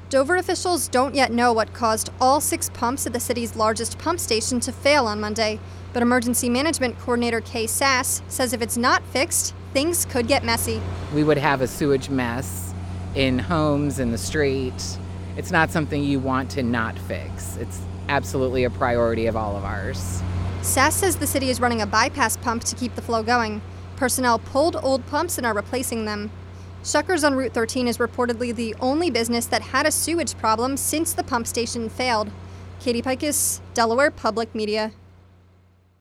Dover officials don't yet know what caused all 6 pumps at the city's largest pump station to fail on Monday, but Emergency Management Coordinator Kay Sass says if it's not fixed, things could get messy. We would have a sewage mess in homes, in the street. It's not something you want to not fix. It's absolutely a priority of all of ours. Sass says the city is running a bypass pump to keep the flow going. Personnel pulled old pumps and are replacing them. Shuckers on Route 13 is reportedly the only business that had a sewage problem since the pump station failed. Katie Pikus, Delaware Public Media.